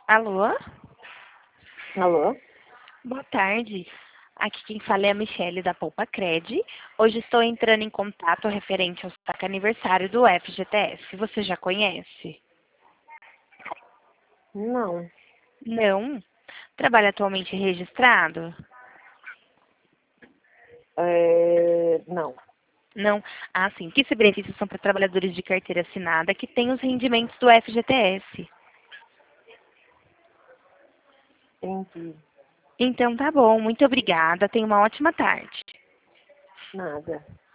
Alô? Alô? Boa tarde. Aqui quem fala é a Michele da Poupa Cred. Hoje estou entrando em contato referente ao saque aniversário do FGTS. Você já conhece? Não. Não? Trabalha atualmente registrado? Não. Não? Ah, sim. Que esses benefícios são para trabalhadores de carteira assinada que têm os rendimentos do FGTS. Entendi. Então tá bom. Muito obrigada. Tenha uma ótima tarde. Nada.